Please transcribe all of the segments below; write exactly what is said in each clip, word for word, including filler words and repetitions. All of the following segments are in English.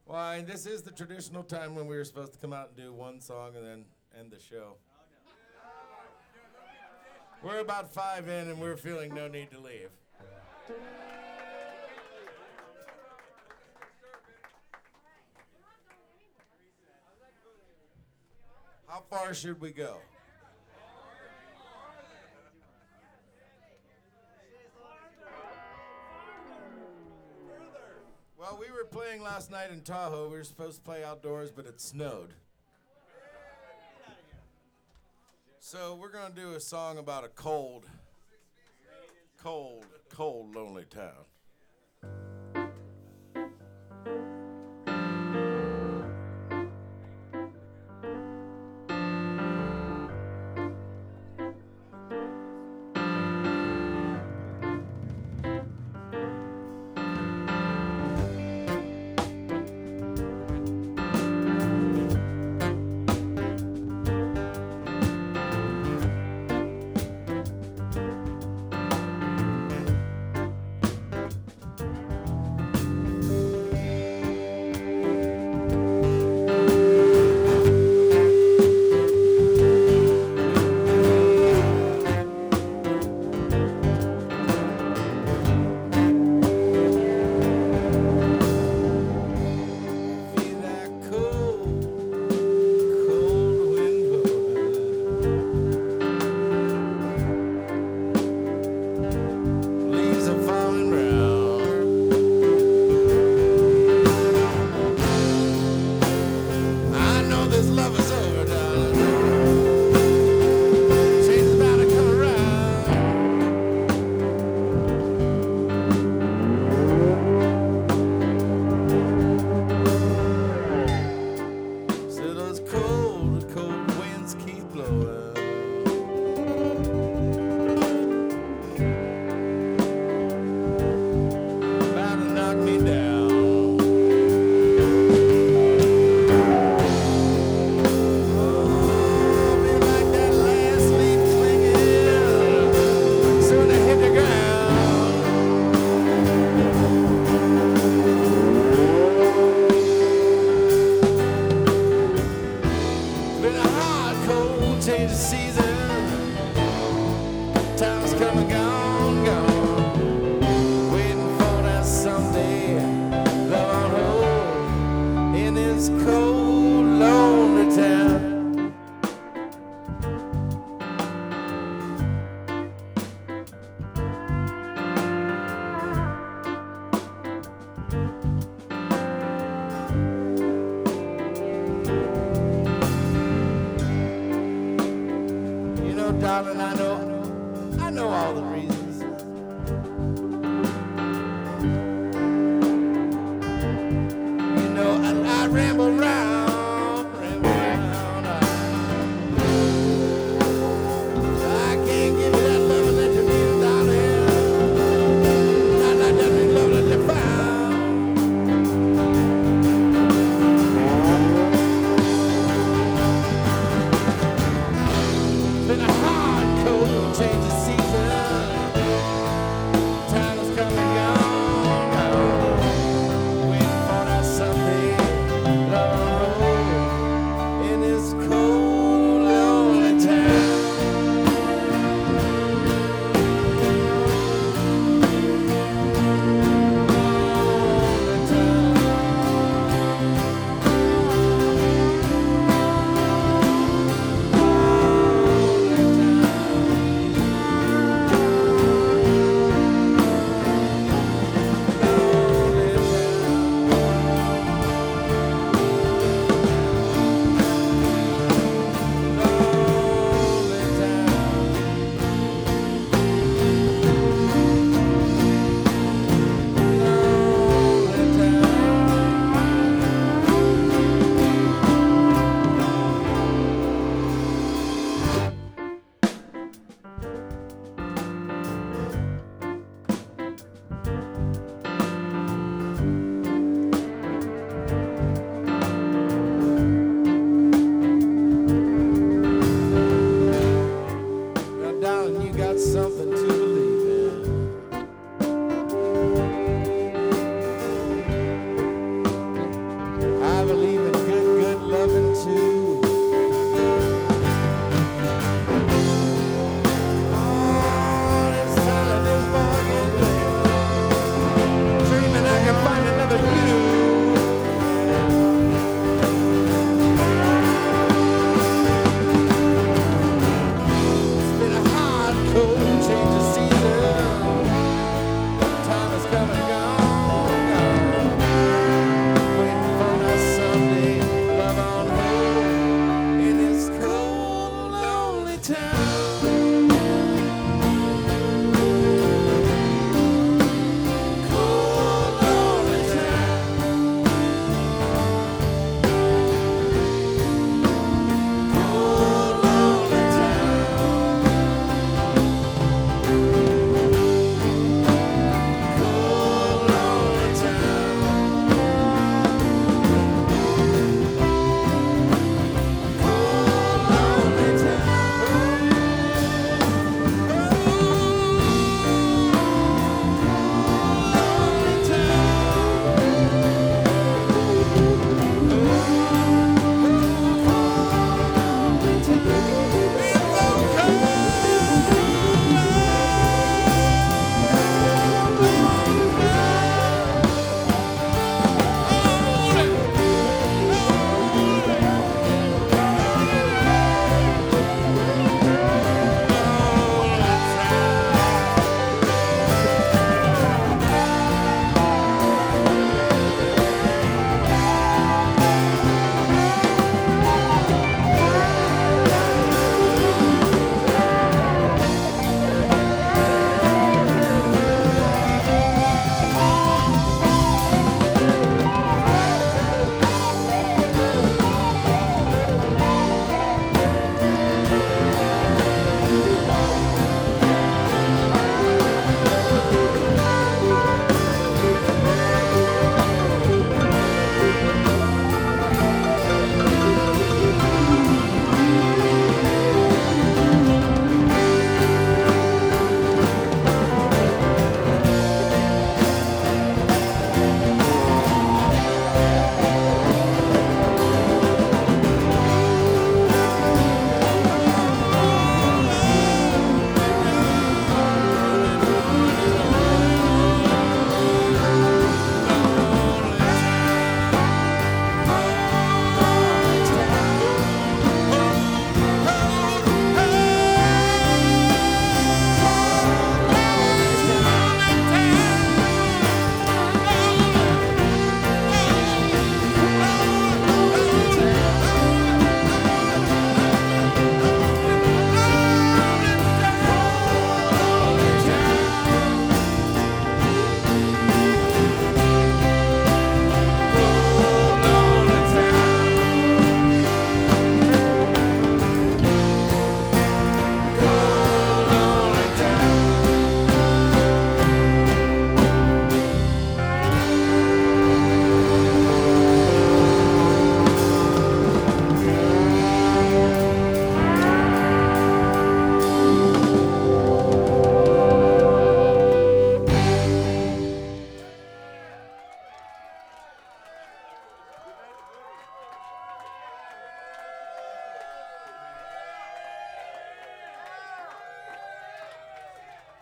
Why, this is the traditional time when we were supposed to come out and do one song and then end the show. We're about five in and we're feeling no need to leave. How far should we go? Well, we were playing last night in Tahoe. We were supposed to play outdoors, but it snowed. So we're going to do a song about a cold, cold, cold, lonely town. Darling, I know, I know all the reasons. You know, I, I ramble around, ramble around. I, I can't give you that loving that you need, darling. Not like that big love that you found. Been a hard cold.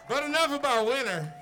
But enough about winter.